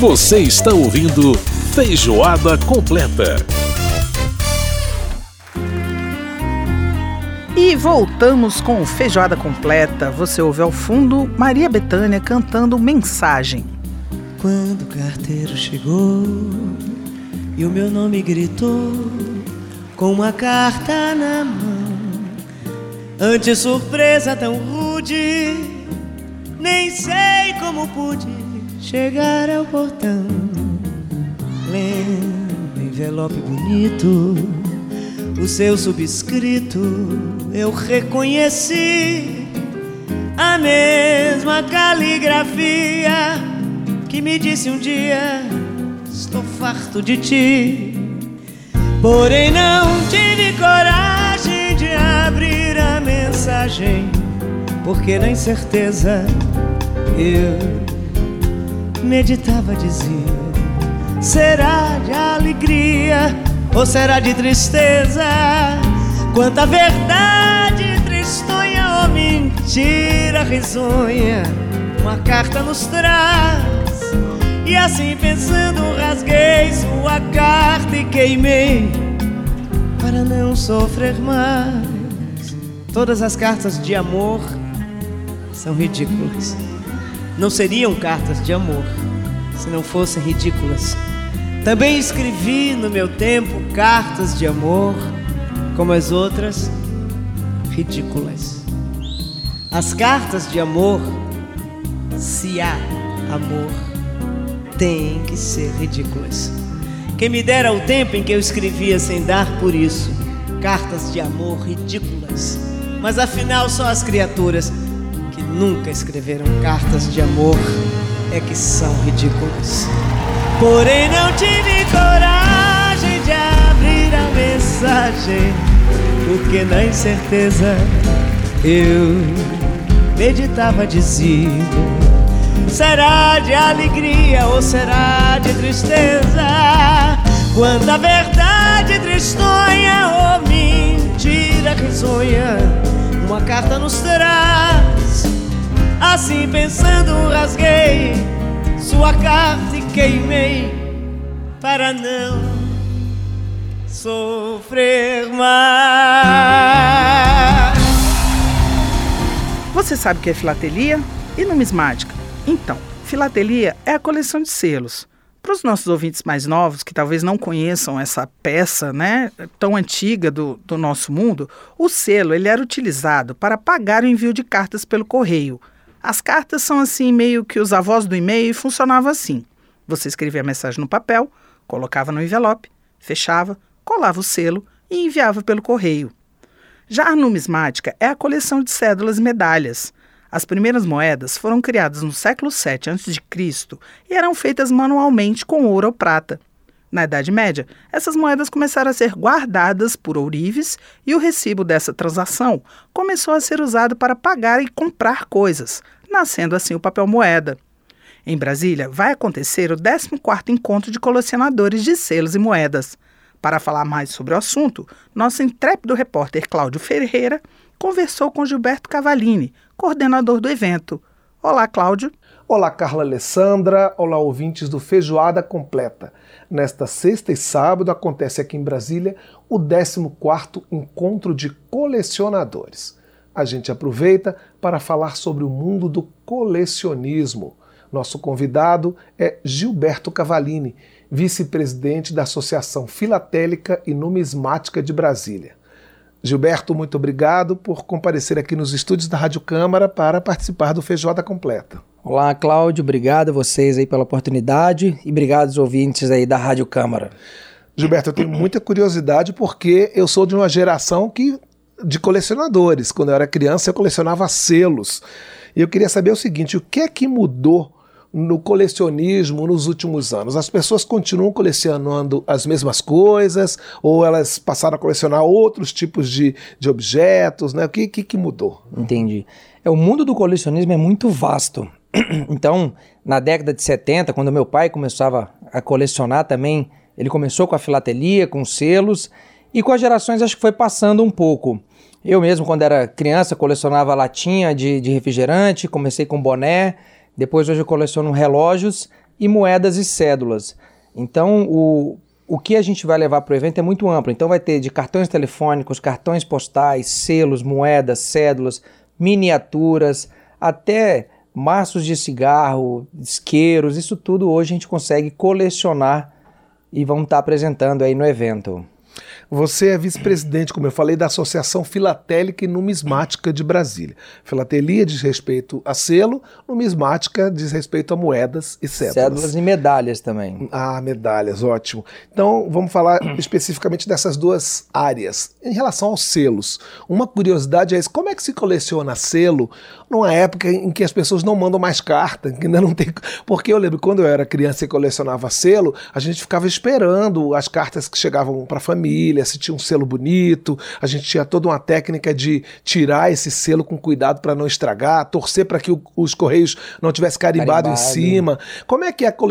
Você está ouvindo Feijoada Completa. E voltamos com Feijoada Completa. Você ouve ao fundo Maria Bethânia cantando Mensagem. Quando o carteiro chegou e o meu nome gritou com uma carta na mão, ante surpresa tão rude, nem sei como pude chegar ao portão. Lendo envelope bonito, o seu subscrito eu reconheci, a mesma caligrafia que me disse um dia: estou farto de ti. Porém não tive coragem de abrir a mensagem, porque na incerteza eu meditava, dizia: será de alegria ou será de tristeza? Quanta verdade tristonha ou mentira risonha uma carta nos traz. E assim pensando rasguei sua carta e queimei para não sofrer mais. Todas as cartas de amor são ridículas. Não seriam cartas de amor se não fossem ridículas. Também escrevi no meu tempo cartas de amor, como as outras, ridículas. As cartas de amor, se há amor, têm que ser ridículas. Quem me dera o tempo em que eu escrevia sem dar por isso cartas de amor ridículas. Mas afinal só as criaturas que nunca escreveram cartas de amor é que são ridículas. Porém não tive coragem de abrir a mensagem, porque na incerteza eu meditava, dizia: será de alegria ou será de tristeza? Quanta verdade tristonha ou mentira risonha uma carta nos traz. Assim pensando rasguei sua carta e queimei para não sofrer mais. Você sabe o que é filatelia e numismática? Então, filatelia é a coleção de selos. Para os nossos ouvintes mais novos, que talvez não conheçam essa peça, tão antiga do nosso mundo, o selo ele era utilizado para pagar o envio de cartas pelo correio. As cartas são assim meio que os avós do e-mail e funcionava assim. Você escrevia a mensagem no papel, colocava no envelope, fechava, colava o selo e enviava pelo correio. Já a numismática é a coleção de cédulas e medalhas. As primeiras moedas foram criadas no século VII a.C. e eram feitas manualmente com ouro ou prata. Na Idade Média, essas moedas começaram a ser guardadas por ourives e o recibo dessa transação começou a ser usado para pagar e comprar coisas, nascendo assim o papel moeda. Em Brasília, vai acontecer o 14º Encontro de Colecionadores de Selos e Moedas. Para falar mais sobre o assunto, nosso intrépido repórter Cláudio Ferreira conversou com Gilberto Cavallini, coordenador do evento. Olá, Cláudio. Olá, Carla Alessandra. Olá, ouvintes do Feijoada Completa. Nesta sexta e sábado acontece aqui em Brasília o 14º Encontro de Colecionadores. A gente aproveita para falar sobre o mundo do colecionismo. Nosso convidado é Gilberto Cavallini, vice-presidente da Associação Filatélica e Numismática de Brasília. Gilberto, muito obrigado por comparecer aqui nos estúdios da Rádio Câmara para participar do Feijoada Completa. Olá, Cláudio, obrigado a vocês aí pela oportunidade e obrigado aos ouvintes aí da Rádio Câmara. Gilberto, eu tenho muita curiosidade porque eu sou de uma geração de colecionadores. Quando eu era criança eu colecionava selos. E eu queria saber o seguinte, o que é que mudou no colecionismo nos últimos anos? As pessoas continuam colecionando as mesmas coisas ou elas passaram a colecionar outros tipos de objetos, né? O que mudou? Entendi. O mundo do colecionismo é muito vasto. Então, na década de 70, quando meu pai começava a colecionar também, ele começou com a filatelia, com selos, e com as gerações acho que foi passando um pouco. Eu mesmo, quando era criança, colecionava latinha de refrigerante, comecei com boné, depois hoje eu coleciono relógios, e moedas e cédulas. Então, o que a gente vai levar para o evento é muito amplo. Então vai ter de cartões telefônicos, cartões postais, selos, moedas, cédulas, miniaturas, até maços de cigarro, isqueiros, isso tudo hoje a gente consegue colecionar e vamos estar apresentando aí no evento. Você é vice-presidente, como eu falei, da Associação Filatélica e Numismática de Brasília. Filatelia diz respeito a selo, numismática diz respeito a moedas e cédulas. Cédulas e medalhas também. Ah, medalhas, ótimo. Então, vamos falar especificamente dessas duas áreas. Em relação aos selos, uma curiosidade é isso, como é que se coleciona selo numa época em que as pessoas não mandam mais carta, que ainda não tem... Porque eu lembro, quando eu era criança e colecionava selo, a gente ficava esperando as cartas que chegavam para a família, se tinha um selo bonito, a gente tinha toda uma técnica de tirar esse selo com cuidado para não estragar, torcer para que os correios não tivessem carimbado em cima. Como é que é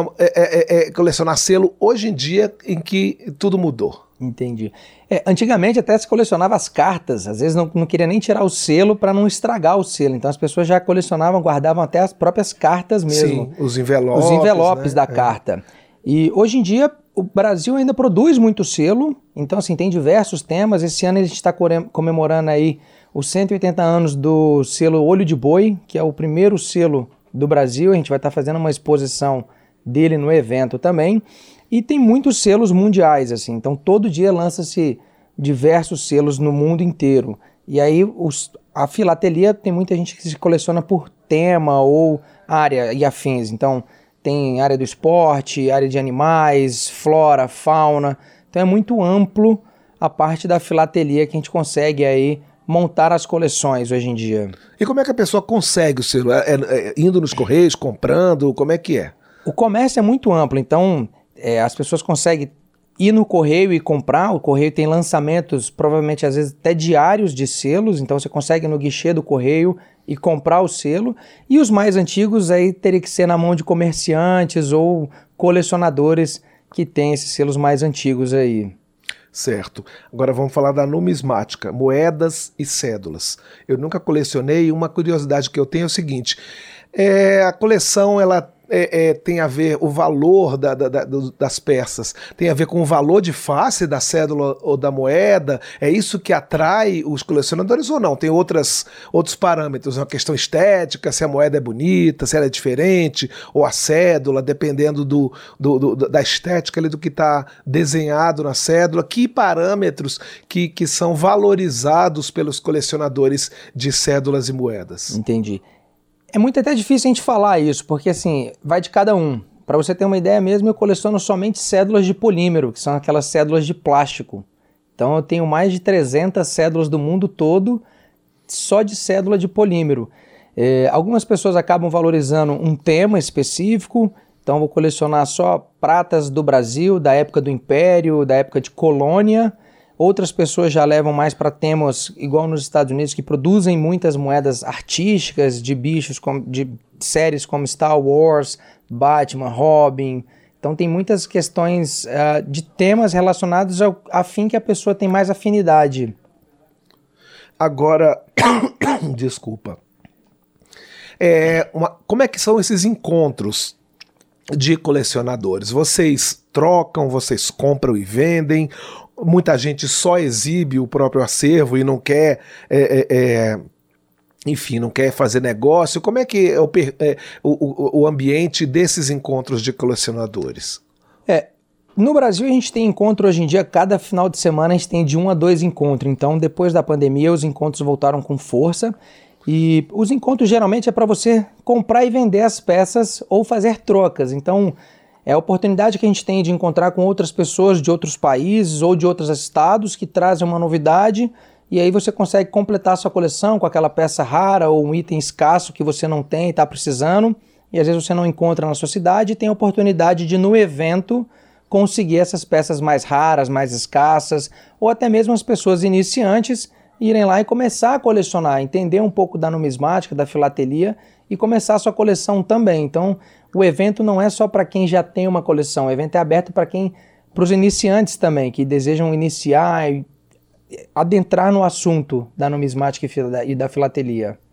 colecionar selo hoje em dia em que tudo mudou? Entendi. Antigamente até se colecionava as cartas, às vezes não queria nem tirar o selo para não estragar o selo, então as pessoas já colecionavam, guardavam até as próprias cartas mesmo. Sim, os envelopes. Os envelopes, né, da É. carta. E hoje em dia o Brasil ainda produz muito selo, então assim, tem diversos temas. Esse ano a gente está comemorando aí os 180 anos do selo Olho de Boi, que é o primeiro selo do Brasil. A gente vai estar fazendo uma exposição dele no evento também. E tem muitos selos mundiais, assim, então todo dia lança-se diversos selos no mundo inteiro. E aí a filatelia tem muita gente que se coleciona por tema ou área e afins, então tem área do esporte, área de animais, flora, fauna, então é muito amplo a parte da filatelia que a gente consegue aí montar as coleções hoje em dia. E como é que a pessoa consegue o selo? Indo nos correios, comprando, como é que é? O comércio é muito amplo, então as pessoas conseguem ir no correio e comprar. O correio tem lançamentos, provavelmente às vezes até diários de selos, então você consegue ir no guichê do correio e comprar o selo. E os mais antigos aí teria que ser na mão de comerciantes ou colecionadores que têm esses selos mais antigos aí. Certo. Agora vamos falar da numismática, moedas e cédulas. Eu nunca colecionei, uma curiosidade que eu tenho é o seguinte, a coleção ela tem a ver, o valor das peças tem a ver com o valor de face da cédula ou da moeda, é isso que atrai os colecionadores ou não? Tem outros parâmetros, uma questão estética, se a moeda é bonita, se ela é diferente, ou a cédula, dependendo da estética ali, do que está desenhado na cédula, que parâmetros que são valorizados pelos colecionadores de cédulas e moedas? Entendi. É muito até difícil a gente falar isso, porque assim, vai de cada um. Para você ter uma ideia mesmo, eu coleciono somente cédulas de polímero, que são aquelas cédulas de plástico. Então eu tenho mais de 300 cédulas do mundo todo, só de cédula de polímero. Algumas pessoas acabam valorizando um tema específico, então eu vou colecionar só pratas do Brasil, da época do Império, da época de colônia. Outras pessoas já levam mais para temas, igual nos Estados Unidos, que produzem muitas moedas artísticas de bichos, de séries como Star Wars, Batman, Robin. Então tem muitas questões de temas relacionados a fim que a pessoa tem mais afinidade. Agora, desculpa. Como é que são esses encontros de colecionadores? Vocês trocam, vocês compram e vendem? Muita gente só exibe o próprio acervo e não quer, enfim, não quer fazer negócio. Como é que é o ambiente desses encontros de colecionadores? No Brasil a gente tem encontro hoje em dia, cada final de semana a gente tem de 1 a 2 encontros. Então depois da pandemia os encontros voltaram com força. E os encontros geralmente é para você comprar e vender as peças ou fazer trocas. Então é a oportunidade que a gente tem de encontrar com outras pessoas de outros países ou de outros estados que trazem uma novidade e aí você consegue completar a sua coleção com aquela peça rara ou um item escasso que você não tem e está precisando e às vezes você não encontra na sua cidade e tem a oportunidade de no evento conseguir essas peças mais raras, mais escassas ou até mesmo as pessoas iniciantes irem lá e começar a colecionar, entender um pouco da numismática, da filatelia e começar a sua coleção também. Então o evento não é só para quem já tem uma coleção, o evento é aberto para os iniciantes também, que desejam iniciar e adentrar no assunto da numismática e da filatelia.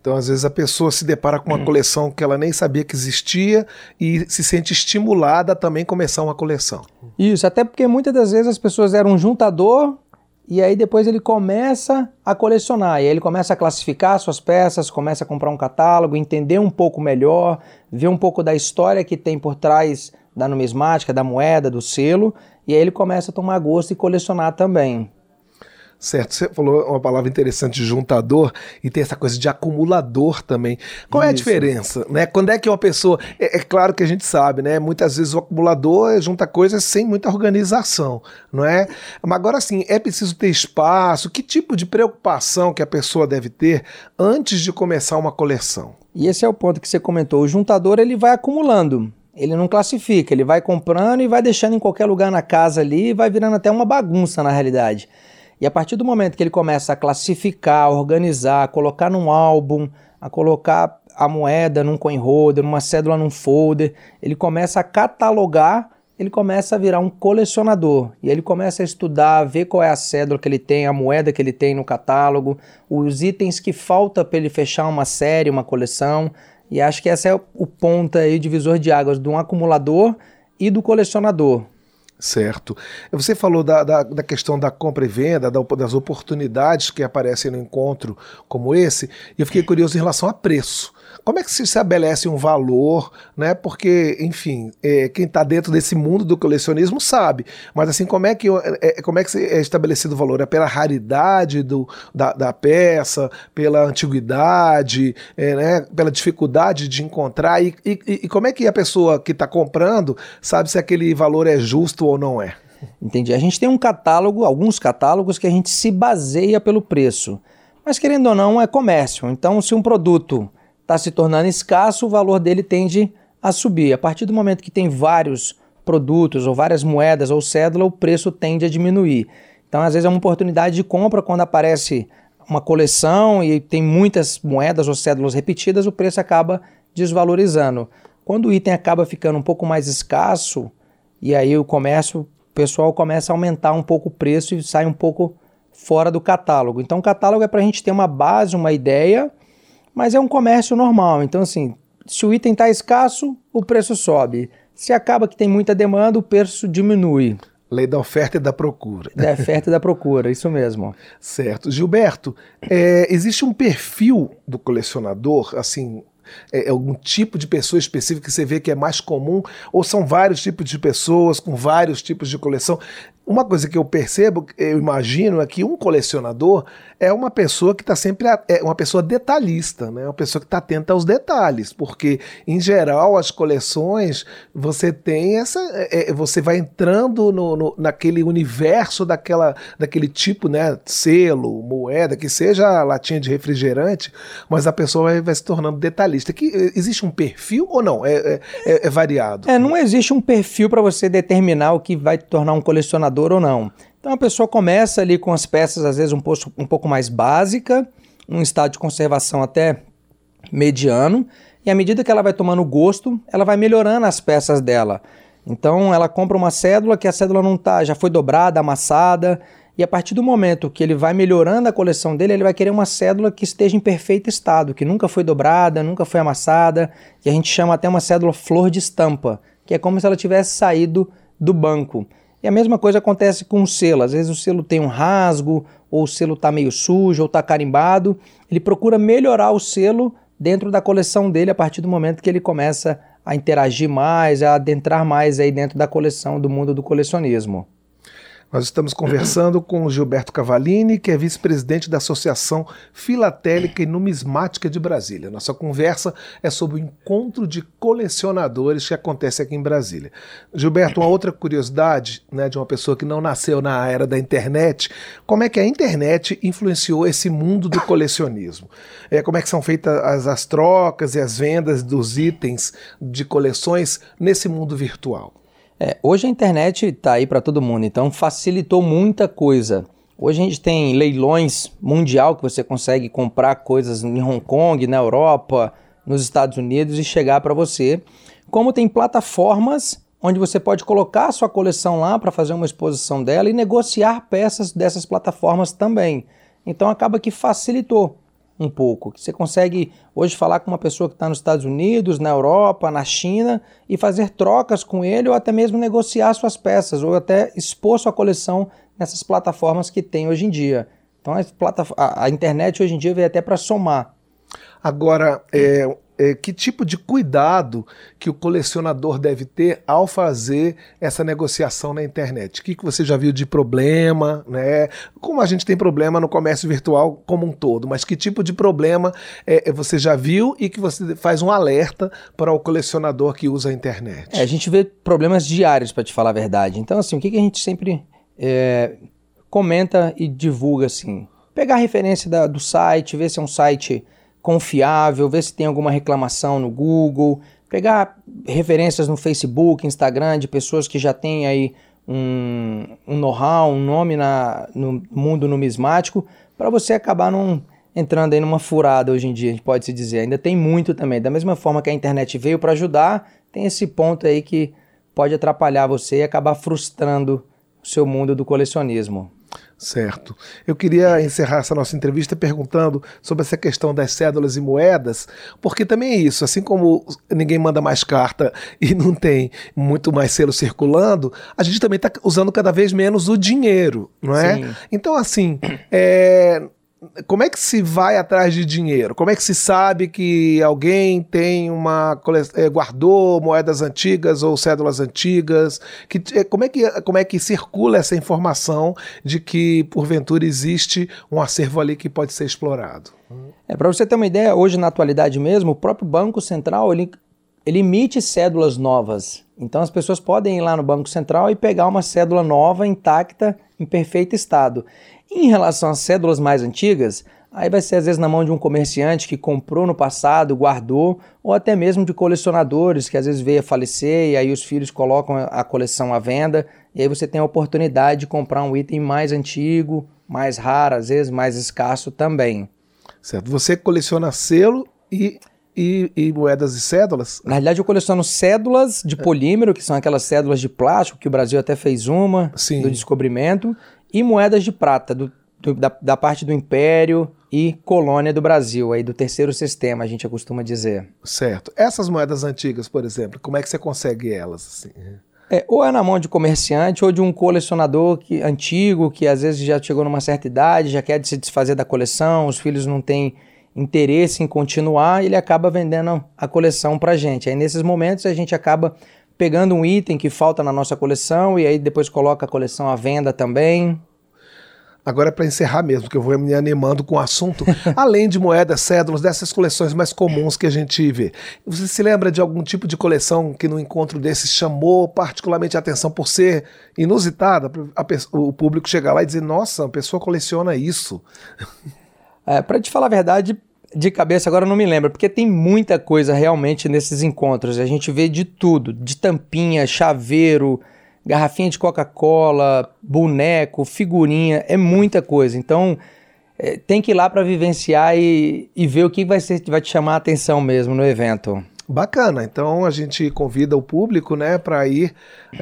Então, às vezes, a pessoa se depara com uma coleção que ela nem sabia que existia e se sente estimulada a também começar uma coleção. Isso, até porque muitas das vezes as pessoas eram um juntador e aí depois ele começa a colecionar. E aí ele começa a classificar suas peças, começa a comprar um catálogo, entender um pouco melhor, ver um pouco da história que tem por trás da numismática, da moeda, do selo, e aí ele começa a tomar gosto e colecionar também. Certo, você falou uma palavra interessante, juntador, e tem essa coisa de acumulador também. Qual é a diferença, né? Quando é que uma pessoa... É claro que a gente sabe, né? Muitas vezes o acumulador junta coisas sem muita organização, não é? Mas agora sim, é preciso ter espaço. Que tipo de preocupação que a pessoa deve ter antes de começar uma coleção? E esse é o ponto que você comentou. O juntador, ele vai acumulando. Ele não classifica, ele vai comprando e vai deixando em qualquer lugar na casa ali e vai virando até uma bagunça na realidade. E a partir do momento que ele começa a classificar, organizar, colocar num álbum, a colocar a moeda num coin holder, uma cédula num folder, ele começa a catalogar, ele começa a virar um colecionador. E ele começa a estudar, ver qual é a cédula que ele tem, a moeda que ele tem no catálogo, os itens que falta para ele fechar uma série, uma coleção. E acho que esse é o ponto aí, divisor de águas de um acumulador e do colecionador. Certo. Você falou da questão da compra e venda, das oportunidades que aparecem no encontro como esse, e eu fiquei curioso em relação a preço. Como é que se estabelece um valor, né? Porque, enfim, quem está dentro desse mundo do colecionismo sabe, mas assim, como é que é estabelecido o valor? É pela raridade da peça, pela antiguidade, né? Pela dificuldade de encontrar, e como é que a pessoa que está comprando sabe se aquele valor é justo ou não é? Entendi. A gente tem um catálogo, alguns catálogos que a gente se baseia pelo preço, mas querendo ou não é comércio, então se um produto está se tornando escasso, o valor dele tende a subir. A partir do momento que tem vários produtos ou várias moedas ou cédula, o preço tende a diminuir. Então, às vezes é uma oportunidade de compra quando aparece uma coleção e tem muitas moedas ou cédulas repetidas, o preço acaba desvalorizando. Quando o item acaba ficando um pouco mais escasso, e aí o pessoal começa a aumentar um pouco o preço e sai um pouco fora do catálogo. Então, o catálogo é para a gente ter uma base, uma ideia, mas é um comércio normal, então assim, se o item está escasso, o preço sobe. Se acaba que tem muita demanda, o preço diminui. Lei da oferta e da procura. Da oferta e da procura, isso mesmo. Certo. Gilberto, existe um perfil do colecionador, assim, algum tipo de pessoa específica que você vê que é mais comum, ou são vários tipos de pessoas com vários tipos de coleção? Uma coisa que eu percebo, eu imagino, é que um colecionador é uma pessoa que está sempre, uma pessoa detalhista, né? Uma pessoa que está atenta aos detalhes, porque, em geral, as coleções, você tem você vai entrando naquele universo daquele tipo, né? Selo, moeda, que seja latinha de refrigerante, mas a pessoa vai se tornando detalhista. Existe um perfil ou não? É variado? Não existe um perfil para você determinar o que vai te tornar um colecionador ou não. Então a pessoa começa ali com as peças às vezes um pouco mais básica, um estado de conservação até mediano, e à medida que ela vai tomando gosto, ela vai melhorando as peças dela. Então ela compra uma cédula que a cédula não tá, já foi dobrada, amassada, e a partir do momento que ele vai melhorando a coleção dele, ele vai querer uma cédula que esteja em perfeito estado, que nunca foi dobrada, nunca foi amassada, que a gente chama até uma cédula flor de estampa, que é como se ela tivesse saído do banco. E a mesma coisa acontece com o selo. Às vezes o selo tem um rasgo, ou o selo está meio sujo, ou está carimbado. Ele procura melhorar o selo dentro da coleção dele a partir do momento que ele começa a interagir mais, a adentrar mais aí dentro da coleção, do mundo do colecionismo. Nós estamos conversando com o Gilberto Cavallini, que é vice-presidente da Associação Filatélica e Numismática de Brasília. Nossa conversa é sobre o encontro de colecionadores que acontece aqui em Brasília. Gilberto, uma outra curiosidade, né, de uma pessoa que não nasceu na era da internet, como é que a internet influenciou esse mundo do colecionismo? Como é que são feitas as trocas e as vendas dos itens de coleções nesse mundo virtual? Hoje a internet está aí para todo mundo, então facilitou muita coisa. Hoje a gente tem leilões mundial que você consegue comprar coisas em Hong Kong, na Europa, nos Estados Unidos e chegar para você. Como tem plataformas onde você pode colocar a sua coleção lá para fazer uma exposição dela e negociar peças dessas plataformas também. Então acaba que facilitou. um pouco. Que você consegue hoje falar com uma pessoa que está nos Estados Unidos, na Europa, na China e fazer trocas com ele ou até mesmo negociar suas peças ou até expor sua coleção nessas plataformas que tem hoje em dia. Então a internet hoje em dia veio até para somar. Agora, que tipo de cuidado que o colecionador deve ter ao fazer essa negociação na internet? O que você já viu de problema, né? Como a gente tem problema no comércio virtual como um todo, mas que tipo de problema você já viu e que você faz um alerta para o colecionador que usa a internet? A gente vê problemas diários, para te falar a verdade. Então, assim, o que a gente sempre comenta e divulga, assim? Pegar a referência do site, ver se é um site confiável, ver se tem alguma reclamação no Google, pegar referências no Facebook, Instagram, de pessoas que já têm aí um know-how, um nome no mundo numismático, para você acabar não entrando aí numa furada hoje em dia, a gente pode se dizer. Ainda tem muito também. Da mesma forma que a internet veio para ajudar, tem esse ponto aí que pode atrapalhar você e acabar frustrando o seu mundo do colecionismo. Certo. Eu queria encerrar essa nossa entrevista perguntando sobre essa questão das cédulas e moedas, porque também é isso, assim como ninguém manda mais carta e não tem muito mais selo circulando, a gente também está usando cada vez menos o dinheiro, não é? Sim. Então, assim, como é que se vai atrás de dinheiro? Como é que se sabe que alguém tem guardou moedas antigas ou cédulas antigas? Como é que circula essa informação de que, porventura, existe um acervo ali que pode ser explorado? Para você ter uma ideia, hoje na atualidade mesmo, o próprio Banco Central ele emite cédulas novas. Então as pessoas podem ir lá no Banco Central e pegar uma cédula nova, intacta, em perfeito estado. Em relação às cédulas mais antigas, aí vai ser às vezes na mão de um comerciante que comprou no passado, guardou, ou até mesmo de colecionadores que às vezes veio a falecer e aí os filhos colocam a coleção à venda e aí você tem a oportunidade de comprar um item mais antigo, mais raro, às vezes mais escasso também. Certo. Você coleciona selo e moedas e cédulas? Na realidade eu coleciono cédulas de polímero, que são aquelas cédulas de plástico, que o Brasil até fez uma, Sim, do descobrimento, e moedas de prata, da parte do Império e Colônia do Brasil, aí do terceiro sistema, a gente costuma dizer. Certo. Essas moedas antigas, por exemplo, como é que você consegue elas? Assim? Ou é na mão de comerciante ou de um colecionador antigo, que às vezes já chegou numa certa idade, já quer se desfazer da coleção, os filhos não têm interesse em continuar, ele acaba vendendo a coleção pra gente. Aí nesses momentos a gente acaba pegando um item que falta na nossa coleção e aí depois coloca a coleção à venda também. Agora para encerrar mesmo, que eu vou me animando com o assunto, além de moedas, cédulas, dessas coleções mais comuns que a gente vê, você se lembra de algum tipo de coleção que no encontro desses chamou particularmente a atenção por ser inusitada, o público chegar lá e dizer, nossa, a pessoa coleciona isso? Para te falar a verdade, de cabeça agora eu não me lembro, porque tem muita coisa realmente nesses encontros. A gente vê de tudo, de tampinha, chaveiro, garrafinha de Coca-Cola, boneco, figurinha, é muita coisa. Então tem que ir lá para vivenciar e ver o que vai te chamar a atenção mesmo no evento. Bacana, então a gente convida o público, né, para ir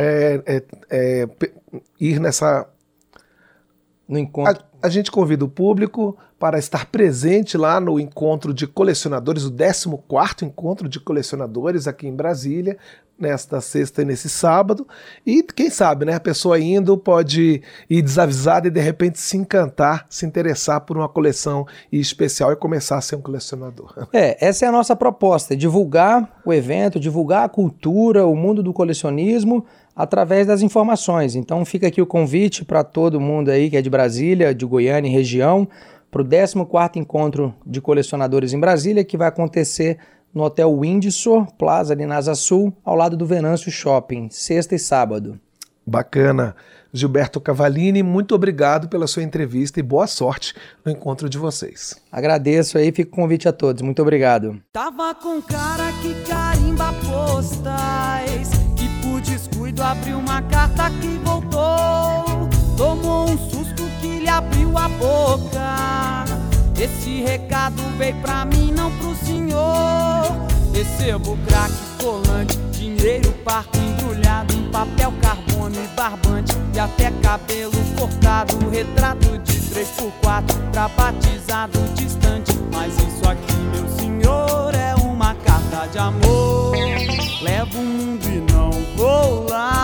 nessa... No encontro. A gente convida o público para estar presente lá no encontro de colecionadores, o 14º encontro de colecionadores aqui em Brasília, nesta sexta e nesse sábado. E quem sabe, né, a pessoa indo pode ir desavisada e de repente se encantar, se interessar por uma coleção especial e começar a ser um colecionador. Essa é a nossa proposta, divulgar o evento, divulgar a cultura, o mundo do colecionismo através das informações. Então fica aqui o convite para todo mundo aí que é de Brasília, de Goiânia e região, para o 14º encontro de colecionadores em Brasília, que vai acontecer no Hotel Windsor Plaza, ali na Asa Sul, ao lado do Venâncio Shopping, sexta e sábado. Bacana. Gilberto Cavallini, muito obrigado pela sua entrevista e boa sorte no encontro de vocês. Agradeço aí, fica o convite a todos. Muito obrigado. Tava com cara que carimba postais e por descuido abriu uma carta que voltou. Tomou um susto que lhe abriu a boca. Esse recado veio pra mim, não pro senhor. Recebo crack, colante, dinheiro parco embrulhado em papel carbono e barbante, e até cabelo cortado, retrato de 3x4 pra batizado distante. Mas isso aqui, meu senhor, é uma carta de amor. Levo o mundo e não vou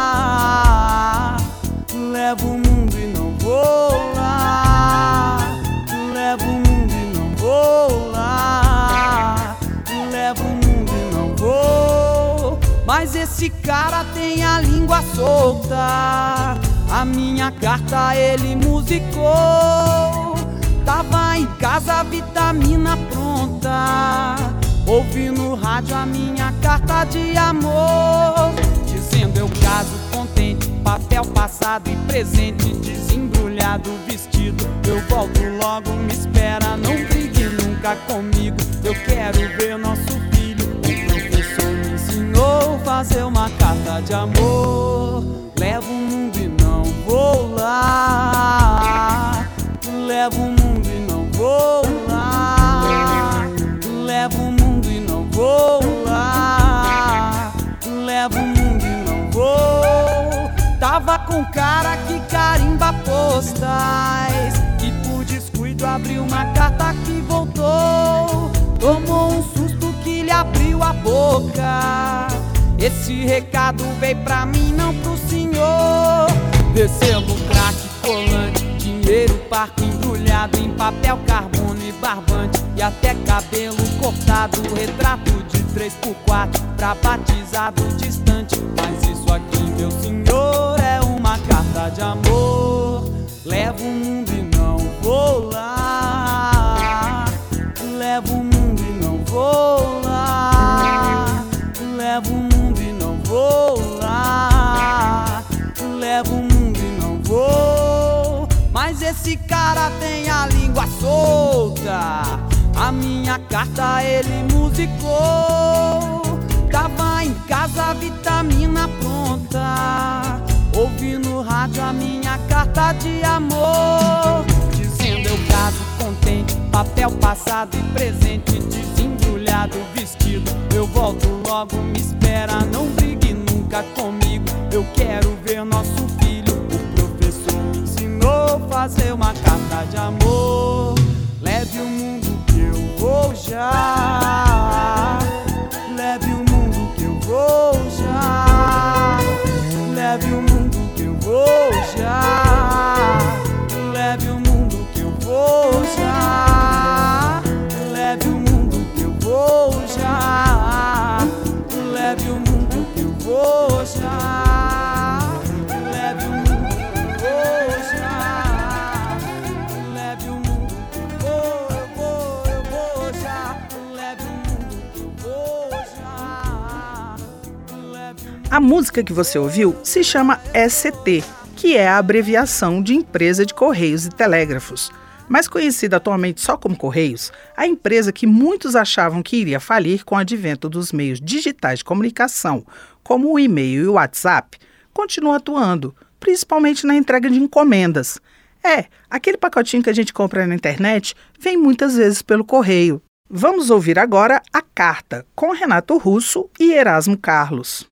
lá. Levo o mundo e não vou lá. Levo o mundo e não vou lá. Levo o mundo e não vou. Mas esse cara tem a língua solta. A minha carta ele musicou. Tava em casa, vitamina pronta. Ouvi no rádio a minha carta de amor, dizendo eu caso contente, papel passado e presente, desembrulhado vestido. Eu volto logo, me espera, não brigue nunca comigo. Eu quero ver nosso filho. O professor me ensinou a fazer uma carta de amor. Levo o mundo e não vou lá. Levo o mundo e não vou lá. Levo o mundo e não vou lá. Levo o mundo e não vou. Tava com cara que carimba postais, que por descuido abriu uma carta que voltou. Tomou um susto que lhe abriu a boca. Esse recado veio pra mim, não pro senhor. Recebo crack, colante, dinheiro parco embrulhado em papel carbono e barbante, e até cabelo cortado, retrato de 3x4 pra batizado distante. Mas isso aqui, meu senhor, é uma carta de amor. Levo o mundo e não vou lá. Levo o mundo e não vou lá. Levo o mundo e não vou lá. Levo o mundo e não vou. Mas esse cara tem a língua solta. A minha carta ele musicou. Tava em casa, vitamina pronta. Ouvi no rádio a minha carta de amor, dizendo eu caso contente, papel passado e presente, desembrulhado vestido. Eu volto logo, me espera, não brigue nunca comigo. Eu quero ver nosso filho. O professor me ensinou a fazer uma carta de amor. Leve o mundo que eu vou já. Leve o mundo que eu vou já. Leve o mundo que eu vou já. Leve o mundo que eu vou já. Leve o mundo que eu vou já. Leve o mundo que eu vou já. Leve o mundo que eu vou já. Leve o mundo que eu vou já. Leve o mundo que eu vou já. A música que você ouviu se chama ECT, que é a abreviação de Empresa de Correios e Telégrafos. Mais conhecida atualmente só como Correios, a empresa que muitos achavam que iria falir com o advento dos meios digitais de comunicação, como o e-mail e o WhatsApp, continua atuando, principalmente na entrega de encomendas. Aquele pacotinho que a gente compra na internet vem muitas vezes pelo correio. Vamos ouvir agora A Carta, com Renato Russo e Erasmo Carlos.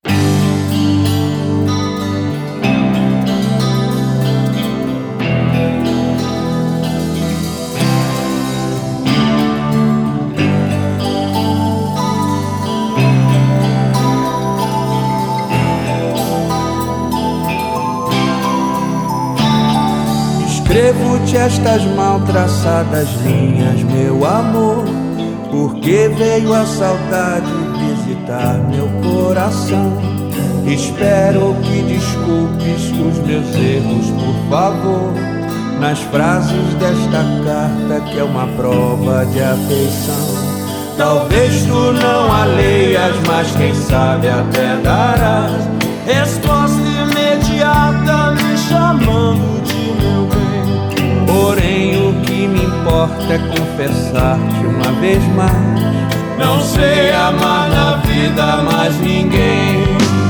Escrevo-te estas mal traçadas linhas, meu amor, porque veio a saudade visitar meu coração. Espero que desculpes os meus erros, por favor, nas frases desta carta que é uma prova de afeição. Talvez tu não a leias, mas quem sabe até darás resposta imediata me chamando de meu bem. Porém o que me importa é confessar-te uma vez mais: não sei amar na vida mais ninguém.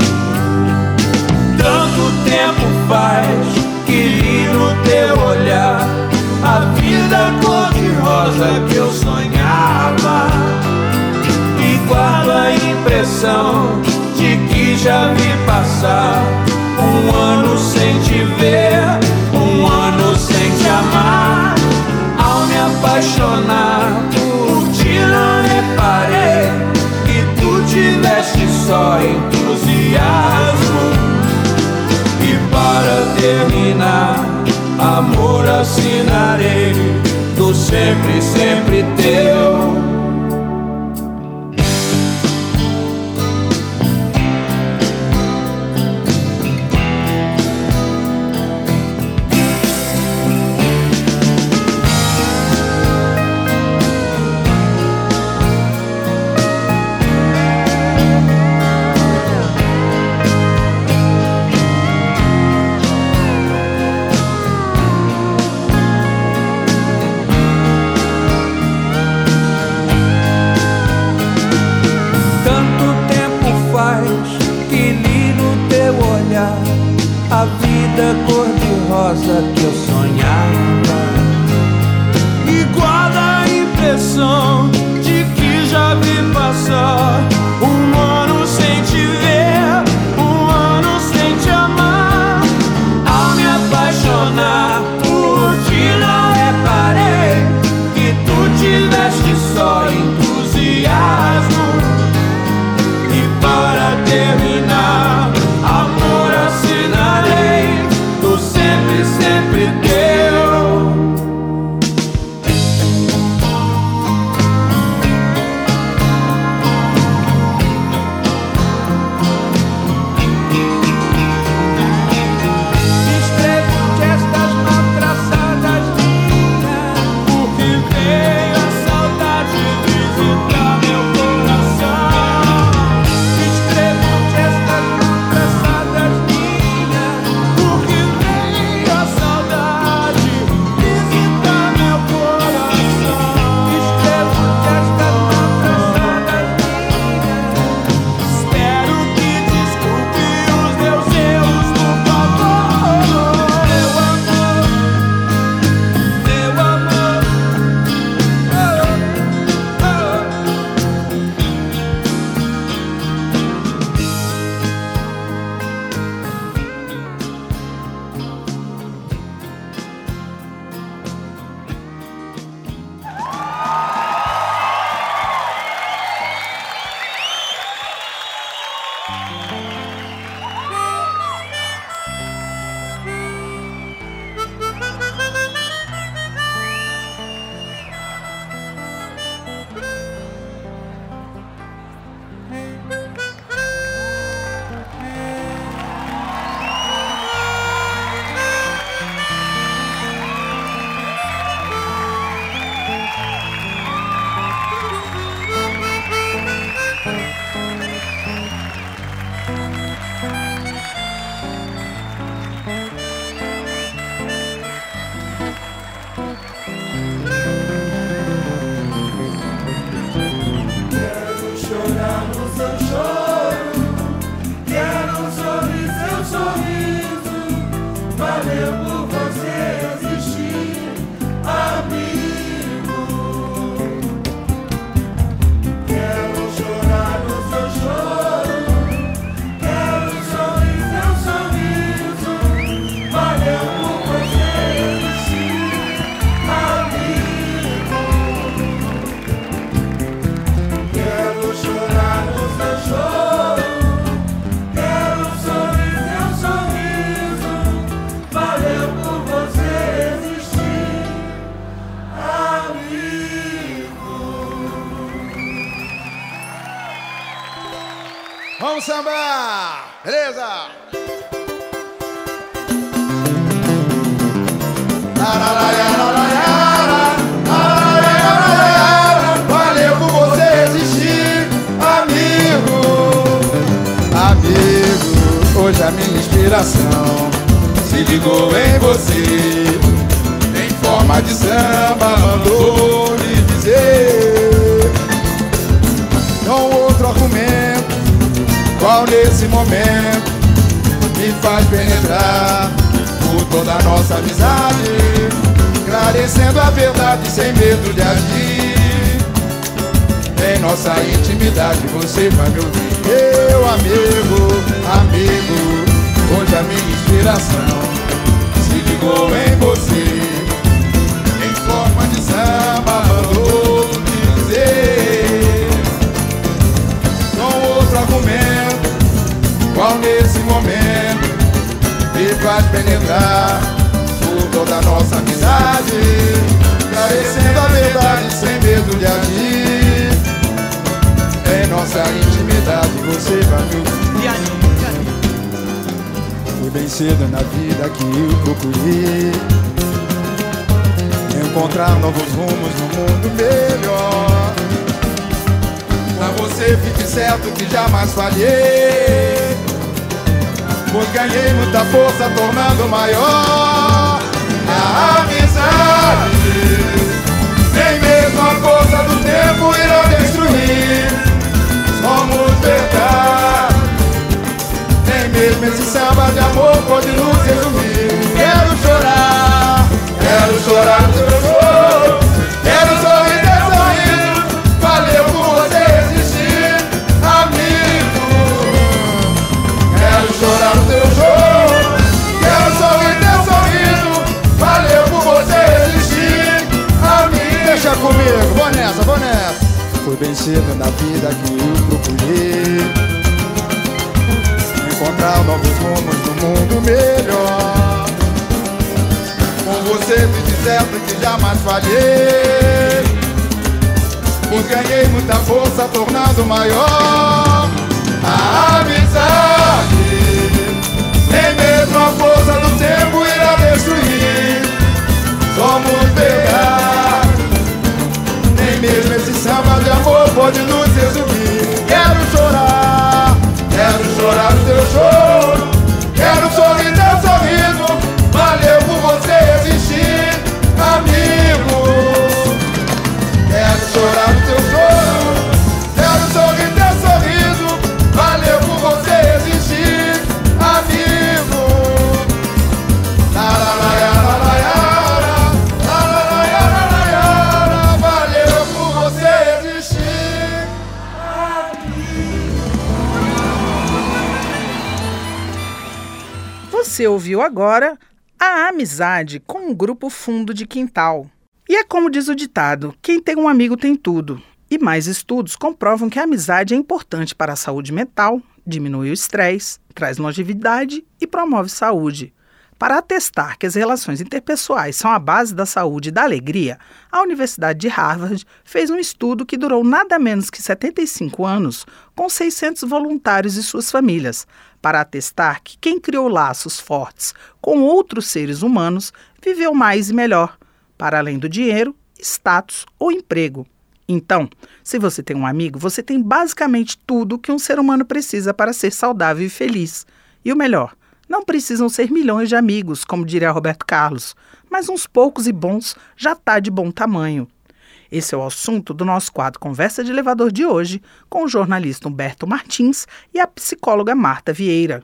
Tanto tempo faz que li no teu olhar a vida cor-de-rosa que eu sonhava, e guardo a impressão de que já vi passar um ano sem te ver, um ano sem te amar. Ao me apaixonar por ti não reparei que tu tiveste só entusiasmo. E para terminar, amor, assinarei do sempre, sempre teu. A vida cor-de-rosa que eu sonhava, e guarda a impressão de que já vi passar um ano sem te ver, um ano sem te amar. Ao me apaixonar por ti não reparei que tu tiveste só entusiasmo. E para terminar, amor, assinarei do sempre, sempre teu. Escrevo-te estas mal traçadas linhas, porque veio a saudade visitar meu coração. Escrevo-te estas mal traçadas linhas, porque veio a saudade visitar meu coração. Escrevo-te estas mal traçadas linhas, espero que desculpe os meus erros, por favor. Meu amor, meu amor, Vamos sambar! Beleza? Valeu por você existir, amigo. Amigo, hoje a minha inspiração se ligou em você. Em forma de samba mandou lhe dizer, com outro argumento, qual nesse momento me faz penetrar por toda a nossa amizade, esclarecendo a verdade sem medo de agir. Em nossa intimidade você vai me ouvir. Meu amigo, hoje a minha inspiração se ligou em você. Em forma de samba, mandou te dizer. Com outro argumento, qual nesse momento me faz penetrar por toda a nossa amizade, esclarecendo a verdade sem medo de agir. Em nossa intimidade você vai me ouvir. Foi bem cedo na vida que eu procurei encontrar novos rumos no mundo melhor. Pra você fique certo que jamais falhei, pois ganhei muita força tornando maior a amizade. Nem mesmo a força do tempo irá destruir. Somos verdade. Nem mesmo esse samba de amor pode nos resumir. Quero chorar no teu choro. Quero sorrir teu sorriso. Valeu por você existir, amigo. Quero chorar no teu choro. Quero sorrir teu sorriso. Valeu por você existir, amigo. Deixa comigo, vou nessa. Foi bem cedo na vida que eu procurei encontrar novos rumos no mundo melhor. Com você fique certo que jamais falhei, pois ganhei muita força tornando maior a amizade. Nem mesmo a força do tempo irá destruir. Somos verdade. Nem mesmo esse samba de amor pode nos resumir. Quero chorar no teu choro. Quero sorrir teu sorriso. Valeu por você existir, amigo. Quero chorar no teu choro. Quero sorrir teu sorriso. Valeu por você existir, amigo. La la la la la la la. Você ouviu agora A Amizade com o Grupo Fundo de Quintal. E é como diz o ditado, quem tem um amigo tem tudo. E mais estudos comprovam que a amizade é importante para a saúde mental, diminui o estresse, traz longevidade e promove saúde. Para atestar que as relações interpessoais são a base da saúde e da alegria, a Universidade de Harvard fez um estudo que durou nada menos que 75 anos, com 600 voluntários e suas famílias, para atestar que quem criou laços fortes com outros seres humanos viveu mais e melhor, para além do dinheiro, status ou emprego. Então, se você tem um amigo, você tem basicamente tudo que um ser humano precisa para ser saudável e feliz. E o melhor, não precisam ser milhões de amigos, como diria Roberto Carlos, mas uns poucos e bons já está de bom tamanho. Esse é o assunto do nosso quadro Conversa de Elevador de hoje, com o jornalista Humberto Martins e a psicóloga Marta Vieira.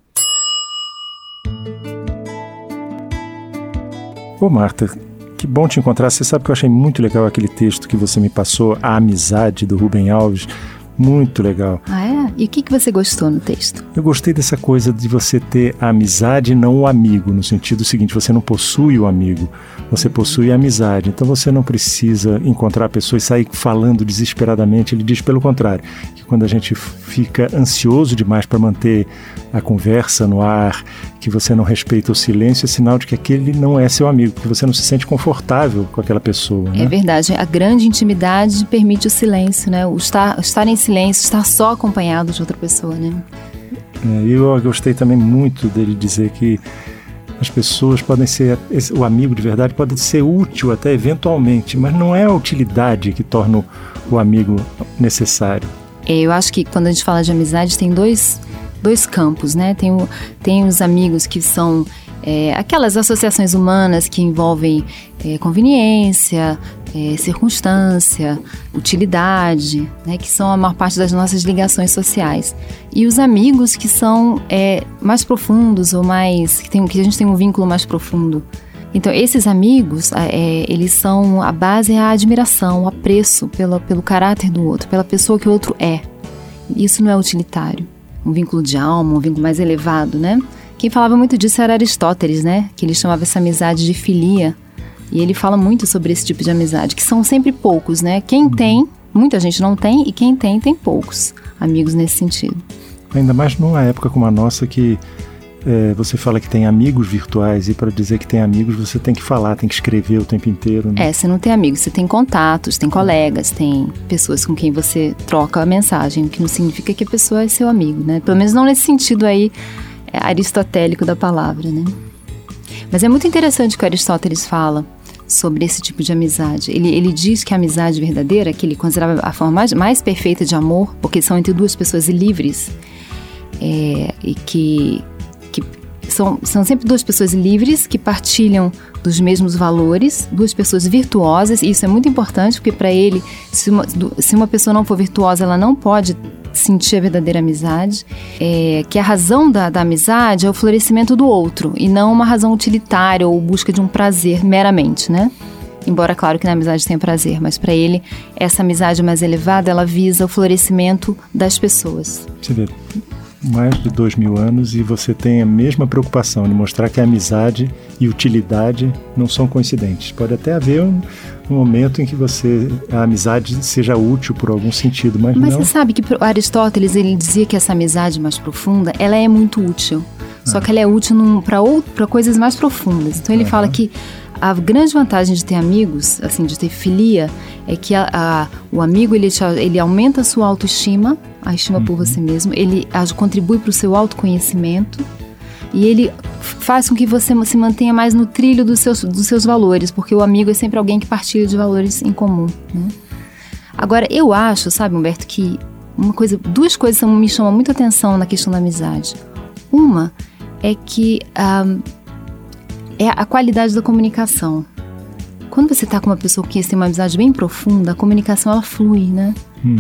Ô Marta, que bom te encontrar. Você sabe que eu achei muito legal aquele texto que você me passou, A Amizade, do Rubem Alves. Muito legal. Ah, é? E o que você gostou no texto? Eu gostei dessa coisa de você ter a amizade e não o amigo, no sentido seguinte, você não possui o amigo, você possui a amizade. Então você não precisa encontrar a pessoa e sair falando desesperadamente. Ele diz pelo contrário, que quando a gente fica ansioso demais para manter a conversa no ar, que você não respeita o silêncio, é sinal de que aquele não é seu amigo, que você não se sente confortável com aquela pessoa, né? É verdade, a grande intimidade permite o silêncio, né? O estar em silêncio, estar só acompanhado de outra pessoa, né? Eu gostei também muito dele dizer que as pessoas podem ser, o amigo de verdade pode ser útil até eventualmente, mas não é a utilidade que torna o amigo necessário. Eu acho que quando a gente fala de amizade tem dois campos, né? Tem os amigos que são aquelas associações humanas que envolvem conveniência, circunstância, utilidade, né? Que são a maior parte das nossas ligações sociais. E os amigos que são mais profundos ou mais que a gente tem um vínculo mais profundo. Então, esses amigos, eles são, a base é a admiração, o apreço pelo caráter do outro, pela pessoa que o outro é. Isso não é utilitário. Um vínculo de alma, um vínculo mais elevado, né? Quem falava muito disso era Aristóteles, né? Que ele chamava essa amizade de filia. E ele fala muito sobre esse tipo de amizade, que são sempre poucos, né? Quem tem, muita gente não tem, e quem tem poucos amigos nesse sentido. Ainda mais numa época como a nossa que você fala que tem amigos virtuais, e para dizer que tem amigos você tem que falar, tem que escrever o tempo inteiro, né? Você não tem amigos, você tem contatos, tem colegas, tem pessoas com quem você troca a mensagem, o que não significa que a pessoa é seu amigo, né? Pelo menos não nesse sentido aí aristotélico da palavra, né? Mas é muito interessante o que Aristóteles fala sobre esse tipo de amizade. Ele diz que a amizade verdadeira, que ele considerava a forma mais perfeita de amor, porque são entre duas pessoas livres, e que são sempre duas pessoas livres que partilham dos mesmos valores, duas pessoas virtuosas, e isso é muito importante, porque para ele, se uma pessoa não for virtuosa, ela não pode sentir a verdadeira amizade, que a razão da amizade é o florescimento do outro, e não uma razão utilitária ou busca de um prazer meramente, né? Embora, claro, que na amizade tenha prazer, mas para ele, essa amizade mais elevada, ela visa o florescimento das pessoas. Você vê, mais de 2000 anos e você tem a mesma preocupação de mostrar que a amizade e utilidade não são coincidentes. Pode até haver um momento em que a amizade seja útil por algum sentido, mas não... Você sabe que Aristóteles, ele dizia que essa amizade mais profunda, ela é muito útil. Só que ela é útil para coisas mais profundas. Então ele fala que a grande vantagem de ter amigos, assim, de ter filia, é que o amigo ele aumenta a sua autoestima, a estima por você mesmo, ele contribui para o seu autoconhecimento e ele faz com que você se mantenha mais no trilho dos seus valores, porque o amigo é sempre alguém que partilha de valores em comum, né? Agora, eu acho, sabe, Humberto, que duas coisas me chamam muito a atenção na questão da amizade. Uma é que é a qualidade da comunicação. Quando você está com uma pessoa que tem uma amizade bem profunda, a comunicação ela flui, né?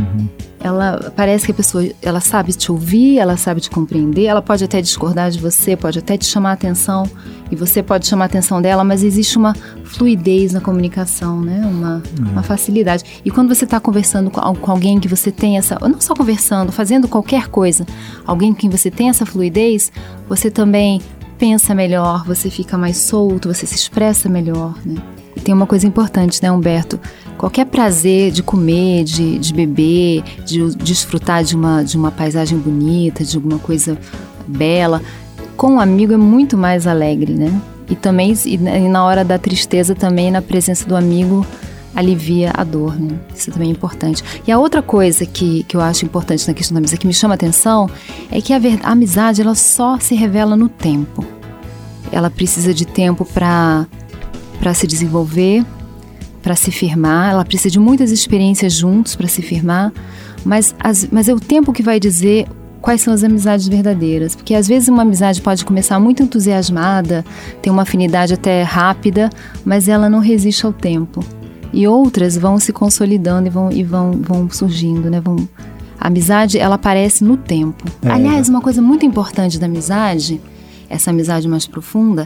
Parece que a pessoa ela sabe te ouvir, ela sabe te compreender, ela pode até discordar de você, pode até te chamar a atenção e você pode chamar a atenção dela, mas existe uma fluidez na comunicação, né? Uma facilidade. E quando você está conversando com alguém que você tem não só conversando, fazendo qualquer coisa, alguém com quem você tem essa fluidez, você também pensa melhor, você fica mais solto, você se expressa melhor, né? E tem uma coisa importante, né, Humberto? Qualquer prazer de comer, de beber, de desfrutar de uma paisagem bonita, de alguma coisa bela, com um amigo é muito mais alegre, né? E também, na hora da tristeza também, na presença do amigo, alivia a dor, né? Isso também é importante. E a outra coisa que eu acho importante na questão da amizade, que me chama a atenção, é que a amizade, ela só se revela no tempo. Ela precisa de tempo para se desenvolver, para se firmar, ela precisa de muitas experiências juntos para se firmar, mas é o tempo que vai dizer quais são as amizades verdadeiras, porque às vezes uma amizade pode começar muito entusiasmada, ter uma afinidade até rápida, mas ela não resiste ao tempo, e outras vão se consolidando e vão surgindo, né? A amizade, ela aparece no tempo. Aliás, uma coisa muito importante da amizade, essa amizade mais profunda,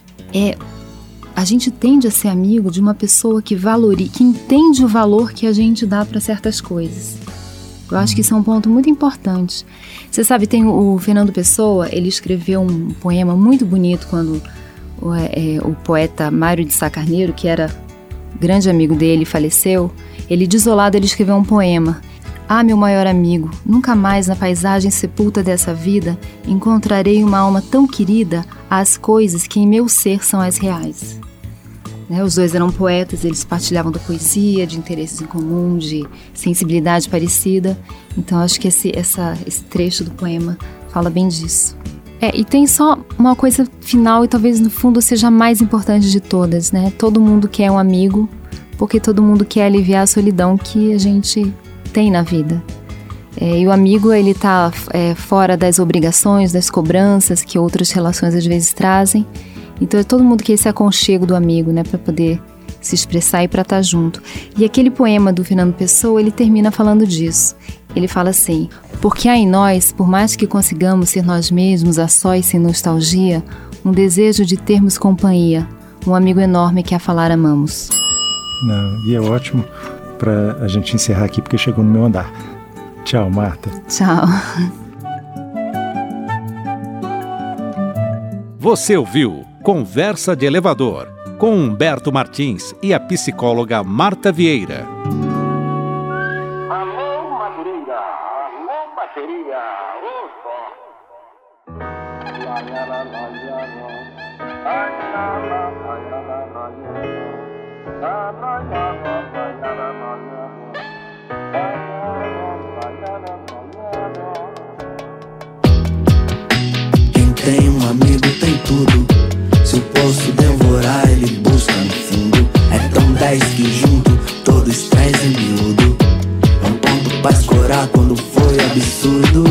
a gente tende a ser amigo de uma pessoa que entende o valor que a gente dá para certas coisas. Eu acho que isso é um ponto muito importante. Você sabe, tem o Fernando Pessoa, ele escreveu um poema muito bonito quando o poeta Mário de Sá Carneiro, que era grande amigo dele, faleceu. Ele, desolado, ele escreveu um poema. Ah, meu maior amigo, nunca mais na paisagem sepulta dessa vida encontrarei uma alma tão querida às coisas que em meu ser são as reais. Os dois eram poetas, eles partilhavam da poesia, de interesses em comum, de sensibilidade parecida. Então acho que esse trecho do poema fala bem disso. E tem só uma coisa final e talvez no fundo seja a mais importante de todas, né? Todo mundo quer um amigo, porque todo mundo quer aliviar a solidão que a gente tem na vida. E o amigo, ele tá fora das obrigações, das cobranças que outras relações às vezes trazem. Então todo mundo quer esse aconchego do amigo, né, para poder se expressar e para estar junto. E aquele poema do Fernando Pessoa, ele termina falando disso. Ele fala assim: porque há em nós, por mais que consigamos ser nós mesmos a sós sem nostalgia, um desejo de termos companhia, um amigo enorme que a falar amamos. Não, e é ótimo para a gente encerrar aqui porque chegou no meu andar. Tchau, Marta. Tchau. Você ouviu Conversa de Elevador com Humberto Martins e a psicóloga Marta Vieira. Alô, Madureira! Alô, bateria! Quem tem um amigo tem tudo. Se eu posso devorar, ele busca no fundo. É tão 10 que junto todo estresse é miúdo. É um ponto pra escorar quando foi absurdo.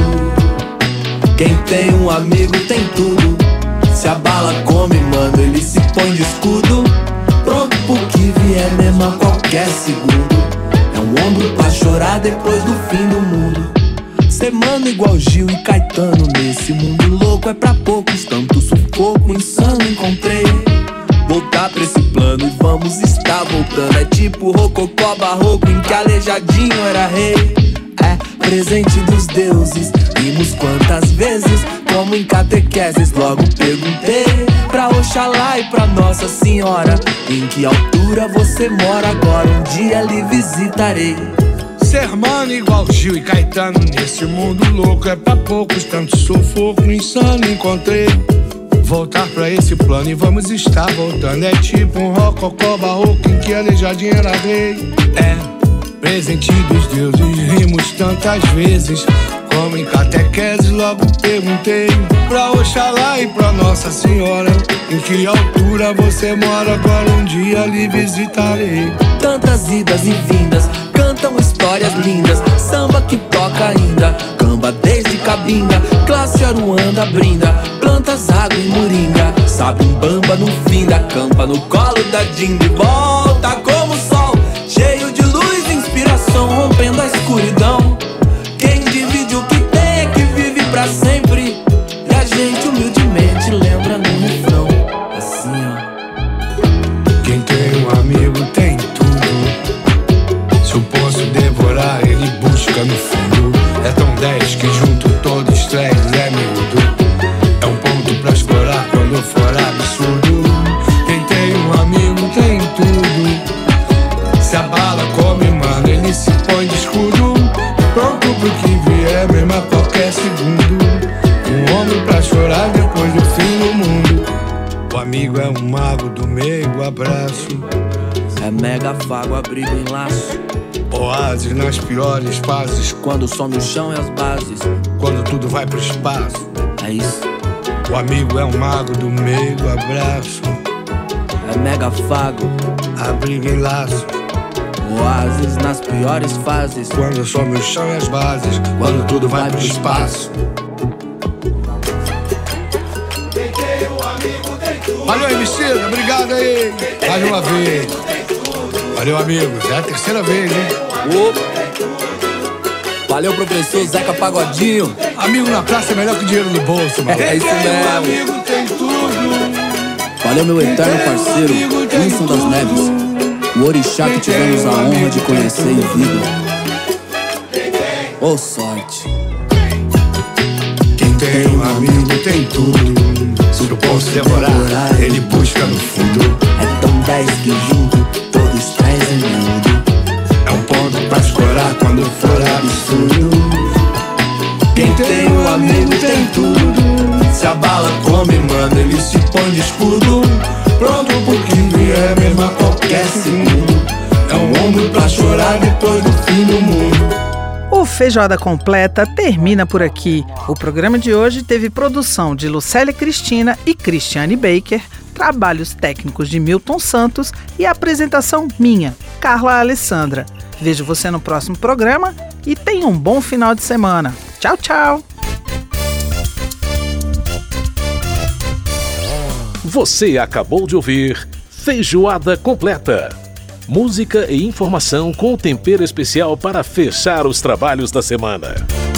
Quem tem um amigo tem tudo. Se a bala come, mano, ele se põe de escudo. Pronto pro que vier mesmo a qualquer segundo. É um ombro pra chorar depois do fim do mundo. Ser mano igual Gil e Caetano. Nesse mundo louco é pra poucos. Tanto sufoco insano encontrei. Voltar pra esse plano e vamos estar voltando. É tipo rococó barroco em que Aleijadinho era rei. É presente dos deuses. Vimos quantas vezes, como em catequeses. Logo perguntei pra Oxalá e pra Nossa Senhora: em que altura você mora agora? Um dia lhe visitarei. Ser mano igual Gil e Caetano. Nesse mundo louco é pra poucos. Tanto sufoco insano encontrei. Voltar pra esse plano e vamos estar voltando. É tipo um rococó barroco em que Aleijadinho era rei. É presente dos deuses. Rimos tantas vezes, como em catequese. Logo perguntei pra Oxalá e pra Nossa Senhora: em que altura você mora agora? Um dia lhe visitarei. Tantas idas e vindas, cantam histórias lindas. Samba que toca ainda, camba desde Cabinda. Classe Aruanda brinda, plantas, água e moringa. Sabe um bamba no fim da campa, no colo da Dinda. E volta como o sol, cheio de luz e inspiração, rompendo a escuridão. Quem divide o que tem é que vive pra sempre. E a gente humildemente lembra no refrão, assim ó: quem tem um amigo tem tudo. Se eu posso devorar, ele busca no fundo. É tão 10 que junto todo estresse é miúdo. É um ponto pra explorar quando for absurdo. Quem tem um amigo tem tudo. Se a bala come, mano, ele se põe de escudo. Pronto pro que vier mesmo a qualquer segundo. Um homem pra chorar depois do fim do mundo. O amigo é um mago do meio, abraço. É mega fago, abrigo em laço. Oásis nas piores fases. Quando some o chão e as bases. Quando tudo vai pro espaço. É isso. O amigo é um mago do meio, abraço. É mega fago, abrigo em laço. Oásis nas piores fases. Quando some o chão e as bases. Quando tudo vai pro espaço. Valeu, Emicida, obrigado aí. Mais uma vez. Valeu, amigos. É a terceira vez, hein? Valeu, professor Zeca Pagodinho. Amigo na praça é melhor que dinheiro no bolso, mano. É isso mesmo. Amigo tem tudo. Valeu, meu eterno parceiro, Wilson das Neves. O orixá que tivemos a honra de conhecer em vida. Ô sorte. Quem tem um amigo tem tudo. Se eu posso devorar, ele busca no fundo. É tão 10 que junto todo estresse é miúdo. É um ponto pra escorar quando for absurdo. Quem tem um amigo tem tudo. Se a bala come, mano, ele se põe de escudo. Pronto pro que vier mesmo a qualquer segundo. É um ombro pra chorar depois do fim do mundo. O Feijoada Completa termina por aqui. O programa de hoje teve produção de Lucélia Cristina e Cristiane Baker, trabalhos técnicos de Milton Santos e apresentação minha, Carla Alessandra. Vejo você no próximo programa e tenha um bom final de semana. Tchau, tchau! Você acabou de ouvir Feijoada Completa. Música e informação com tempero especial para fechar os trabalhos da semana.